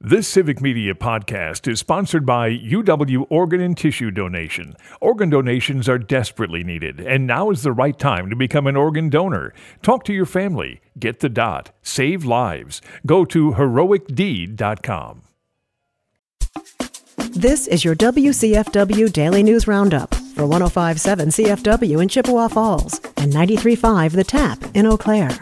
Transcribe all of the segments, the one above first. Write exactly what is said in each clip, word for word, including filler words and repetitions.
This Civic Media podcast is sponsored by U W Organ and Tissue Donation. Organ donations are desperately needed, and now is the right time to become an organ donor. Talk to your family. Get the dot. Save lives. Go to heroic deed dot com. This is your W C F W Daily News Roundup for one oh five point seven C F W in Chippewa Falls and ninety-three point five The Tap in Eau Claire.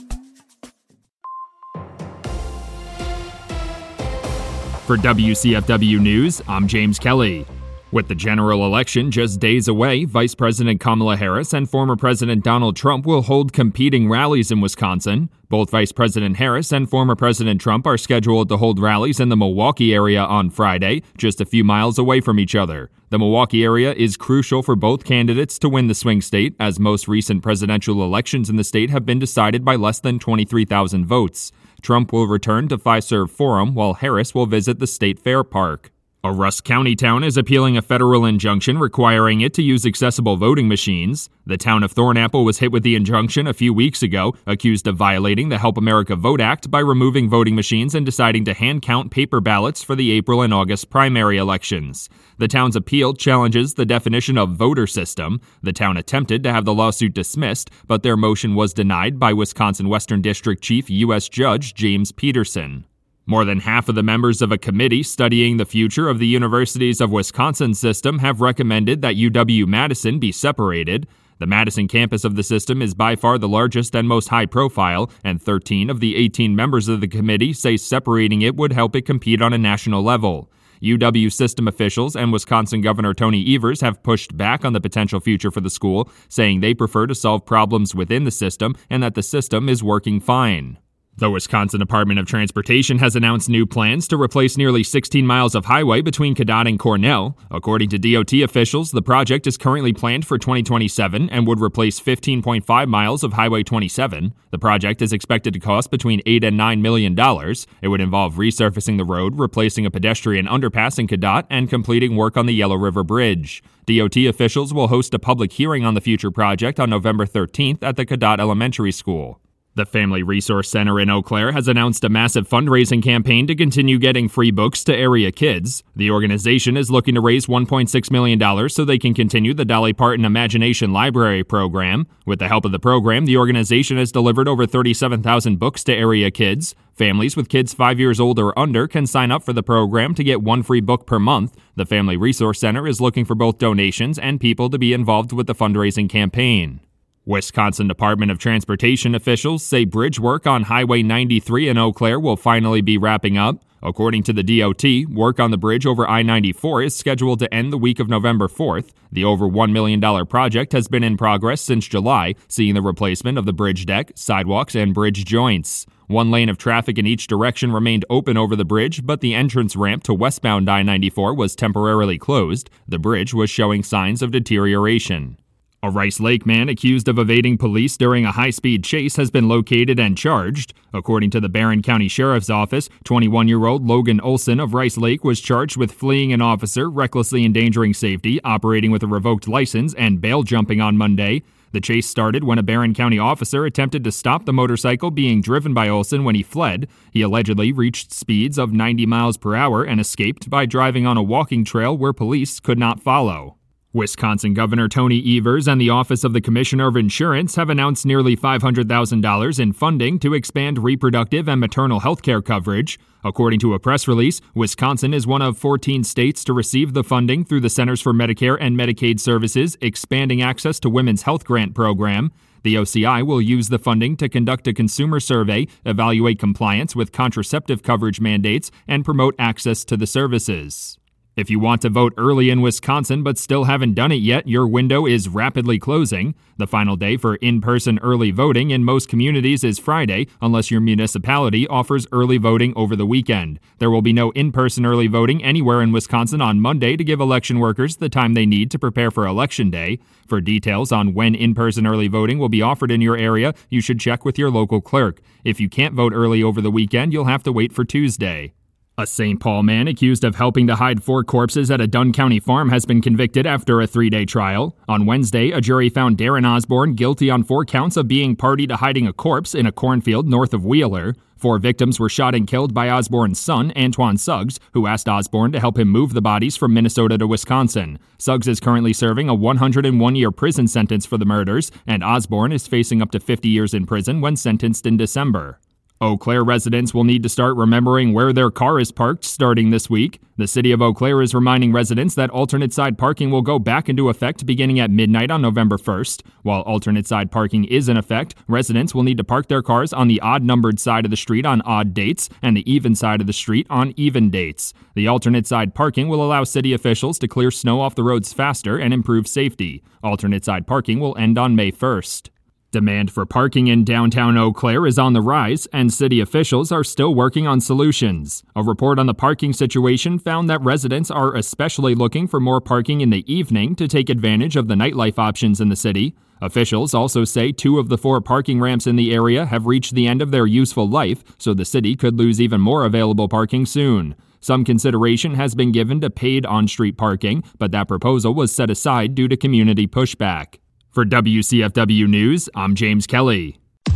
For W C F W News, I'm James Kelly. With the general election just days away, Vice President Kamala Harris and former President Donald Trump will hold competing rallies in Wisconsin. Both Vice President Harris and former President Trump are scheduled to hold rallies in the Milwaukee area on Friday, just a few miles away from each other. The Milwaukee area is crucial for both candidates to win the swing state, as most recent presidential elections in the state have been decided by less than twenty-three thousand votes. Trump will return to Fiserv Forum, while Harris will visit the State Fair Park. A Rusk County town is appealing a federal injunction requiring it to use accessible voting machines. The town of Thornapple was hit with the injunction a few weeks ago, accused of violating the Help America Vote Act by removing voting machines and deciding to hand-count paper ballots for the April and August primary elections. The town's appeal challenges the definition of voter system. The town attempted to have the lawsuit dismissed, but their motion was denied by Wisconsin Western District Chief U S Judge James Peterson. More than half of the members of a committee studying the future of the Universities of Wisconsin system have recommended that U W-Madison be separated. The Madison campus of the system is by far the largest and most high-profile, and thirteen of the eighteen members of the committee say separating it would help it compete on a national level. U W system officials and Wisconsin Governor Tony Evers have pushed back on the potential future for the school, saying they prefer to solve problems within the system and that the system is working fine. The Wisconsin Department of Transportation has announced new plans to replace nearly sixteen miles of highway between Cadott and Cornell. According to D O T officials, the project is currently planned for twenty twenty-seven and would replace fifteen point five miles of Highway twenty-seven. The project is expected to cost between eight and nine million dollars. It would involve resurfacing the road, replacing a pedestrian underpass in Cadott, and completing work on the Yellow River Bridge. D O T officials will host a public hearing on the future project on November thirteenth at the Cadott Elementary School. The Family Resource Center in Eau Claire has announced a massive fundraising campaign to continue getting free books to area kids. The organization is looking to raise one point six million dollars so they can continue the Dolly Parton Imagination Library program. With the help of the program, the organization has delivered over thirty-seven thousand books to area kids. Families with kids five years old or under can sign up for the program to get one free book per month. The Family Resource Center is looking for both donations and people to be involved with the fundraising campaign. Wisconsin Department of Transportation officials say bridge work on Highway ninety-three in Eau Claire will finally be wrapping up. According to the D O T, work on the bridge over I ninety-four is scheduled to end the week of November fourth. The over one million dollars project has been in progress since July, seeing the replacement of the bridge deck, sidewalks, and bridge joints. One lane of traffic in each direction remained open over the bridge, but the entrance ramp to westbound I ninety-four was temporarily closed. The bridge was showing signs of deterioration. A Rice Lake man accused of evading police during a high-speed chase has been located and charged. According to the Barron County Sheriff's Office, twenty-one-year-old Logan Olson of Rice Lake was charged with fleeing an officer, recklessly endangering safety, operating with a revoked license, and bail jumping on Monday. The chase started when a Barron County officer attempted to stop the motorcycle being driven by Olson when he fled. He allegedly reached speeds of ninety miles per hour and escaped by driving on a walking trail where police could not follow. Wisconsin Governor Tony Evers and the Office of the Commissioner of Insurance have announced nearly five hundred thousand dollars in funding to expand reproductive and maternal health care coverage. According to a press release, Wisconsin is one of fourteen states to receive the funding through the Centers for Medicare and Medicaid Services Expanding Access to Women's Health Grant program. The O C I will use the funding to conduct a consumer survey, evaluate compliance with contraceptive coverage mandates, and promote access to the services. If you want to vote early in Wisconsin but still haven't done it yet, your window is rapidly closing. The final day for in-person early voting in most communities is Friday, unless your municipality offers early voting over the weekend. There will be no in-person early voting anywhere in Wisconsin on Monday to give election workers the time they need to prepare for Election Day. For details on when in-person early voting will be offered in your area, you should check with your local clerk. If you can't vote early over the weekend, you'll have to wait for Tuesday. A Saint Paul man accused of helping to hide four corpses at a Dunn County farm has been convicted after a three-day trial. On Wednesday, a jury found Darren Osborne guilty on four counts of being party to hiding a corpse in a cornfield north of Wheeler. Four victims were shot and killed by Osborne's son, Antoine Suggs, who asked Osborne to help him move the bodies from Minnesota to Wisconsin. Suggs is currently serving a one hundred one year prison sentence for the murders, and Osborne is facing up to fifty years in prison when sentenced in December. Eau Claire residents will need to start remembering where their car is parked starting this week. The city of Eau Claire is reminding residents that alternate side parking will go back into effect beginning at midnight on November first. While alternate side parking is in effect, residents will need to park their cars on the odd-numbered side of the street on odd dates and the even side of the street on even dates. The alternate side parking will allow city officials to clear snow off the roads faster and improve safety. Alternate side parking will end on May first. Demand for parking in downtown Eau Claire is on the rise, and city officials are still working on solutions. A report on the parking situation found that residents are especially looking for more parking in the evening to take advantage of the nightlife options in the city. Officials also say two of the four parking ramps in the area have reached the end of their useful life, so the city could lose even more available parking soon. Some consideration has been given to paid on-street parking, but that proposal was set aside due to community pushback. For W C F W News, I'm James Kelly.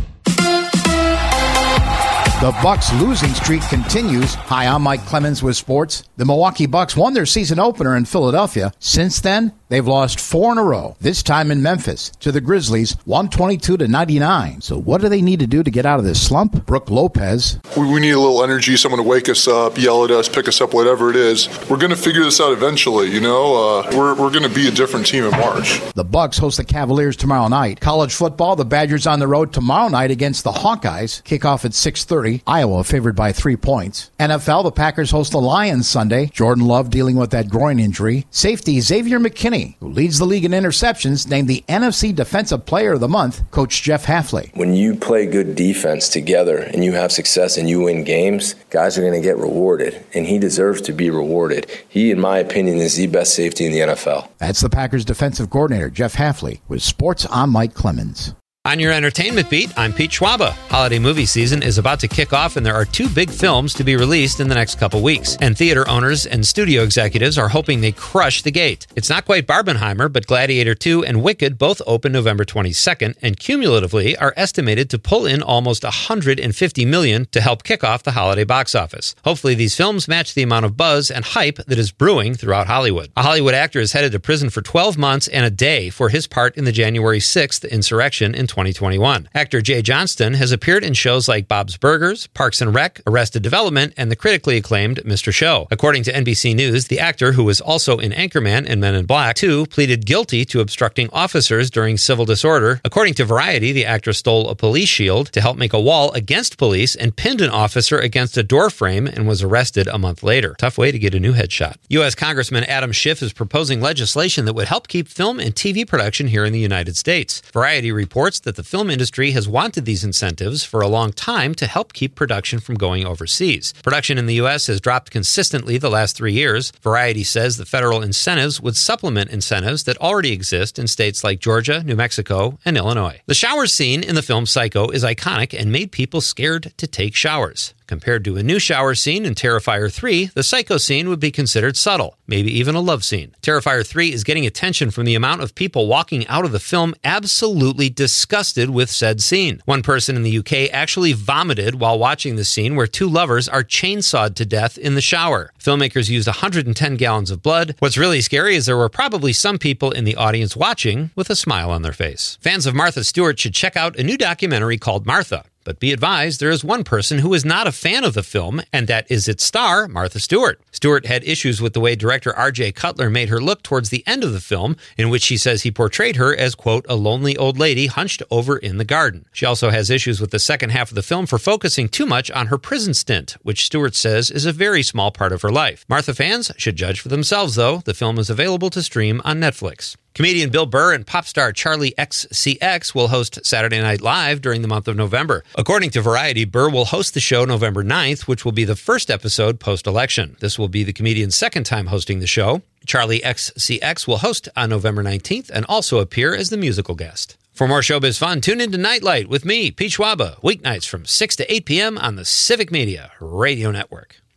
The Bucks' losing streak continues. Hi, I'm Mike Clemens with sports. The Milwaukee Bucks won their season opener in Philadelphia. Since then, they've lost four in a row, this time in Memphis, to the Grizzlies, one twenty-two to ninety-nine. So what do they need to do to get out of this slump? Brooke Lopez. We, we need a little energy, someone to wake us up, yell at us, pick us up, whatever it is. We're going to figure this out eventually, you know? Uh, we're we're going to be a different team in March. The Bucks host the Cavaliers tomorrow night. College football, the Badgers on the road tomorrow night against the Hawkeyes. Kickoff at six thirty. Iowa favored by three points. N F L, the Packers host the Lions Sunday. Jordan Love dealing with that groin injury. Safety Xavier McKinney, who leads the league in interceptions, named the N F C Defensive Player of the Month, Coach Jeff Hafley. When you play good defense together and you have success and you win games, guys are going to get rewarded, and he deserves to be rewarded. He, in my opinion, is the best safety in the N F L. That's the Packers defensive coordinator, Jeff Hafley. With sports, I'm Mike Clemens. On your entertainment beat, I'm Pete Schwaba. Holiday movie season is about to kick off, and there are two big films to be released in the next couple weeks. And theater owners and studio executives are hoping they crush the gate. It's not quite Barbenheimer, but Gladiator two and Wicked both open November twenty-second, and cumulatively are estimated to pull in almost one hundred fifty million dollars to help kick off the holiday box office. Hopefully these films match the amount of buzz and hype that is brewing throughout Hollywood. A Hollywood actor is headed to prison for twelve months and a day for his part in the January sixth insurrection in twenty twenty-one. Actor Jay Johnston has appeared in shows like Bob's Burgers, Parks and Rec, Arrested Development, and the critically acclaimed Mister Show. According to N B C News, the actor, who was also in Anchorman and Men in Black two, pleaded guilty to obstructing officers during civil disorder. According to Variety, the actor stole a police shield to help make a wall against police and pinned an officer against a door frame and was arrested a month later. Tough way to get a new headshot. U S Congressman Adam Schiff is proposing legislation that would help keep film and T V production here in the United States. Variety reports that the film industry has wanted these incentives for a long time to help keep production from going overseas. Production in the U S has dropped consistently the last three years. Variety says the federal incentives would supplement incentives that already exist in states like Georgia, New Mexico, and Illinois. The shower scene in the film Psycho is iconic and made people scared to take showers. Compared to a new shower scene in Terrifier three, the Psycho scene would be considered subtle, maybe even a love scene. Terrifier three is getting attention from the amount of people walking out of the film absolutely disgusted with said scene. One person in the U K actually vomited while watching the scene where two lovers are chainsawed to death in the shower. Filmmakers used one hundred ten gallons of blood. What's really scary is there were probably some people in the audience watching with a smile on their face. Fans of Martha Stewart should check out a new documentary called Martha. But be advised, there is one person who is not a fan of the film, and that is its star, Martha Stewart. Stewart had issues with the way director R J Cutler made her look towards the end of the film, in which she says he portrayed her as, quote, a lonely old lady hunched over in the garden. She also has issues with the second half of the film for focusing too much on her prison stint, which Stewart says is a very small part of her life. Martha fans should judge for themselves, though. The film is available to stream on Netflix. Comedian Bill Burr and pop star Charlie X C X will host Saturday Night Live during the month of November. According to Variety, Burr will host the show November ninth, which will be the first episode post-election. This will be the comedian's second time hosting the show. Charlie X C X will host on November nineteenth and also appear as the musical guest. For more showbiz fun, tune into Nightlight with me, Pete Schwaba, weeknights from six to eight p.m. on the Civic Media Radio Network.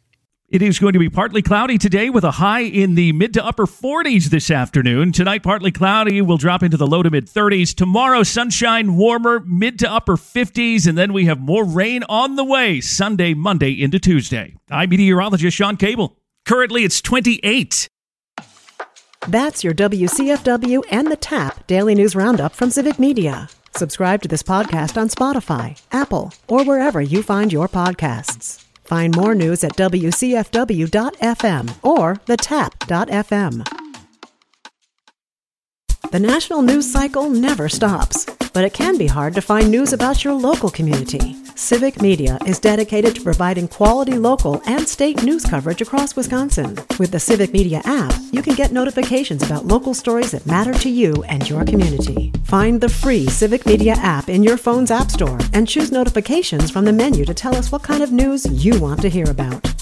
It is going to be partly cloudy today with a high in the mid to upper forties this afternoon. Tonight, partly cloudy, will drop into the low to mid thirties. Tomorrow, sunshine, warmer, mid to upper fifties, and then we have more rain on the way Sunday, Monday into Tuesday. I'm meteorologist Sean Cable. Currently, it's twenty-eight. That's your W C F W and the TAP Daily News Roundup from Civic Media. Subscribe to this podcast on Spotify, Apple, or wherever you find your podcasts. Find more news at W C F W dot F M or the tap dot F M. The national news cycle never stops, but it can be hard to find news about your local community. Civic Media is dedicated to providing quality local and state news coverage across Wisconsin. With the Civic Media app, you can get notifications about local stories that matter to you and your community. Find the free Civic Media app in your phone's app store and choose notifications from the menu to tell us what kind of news you want to hear about.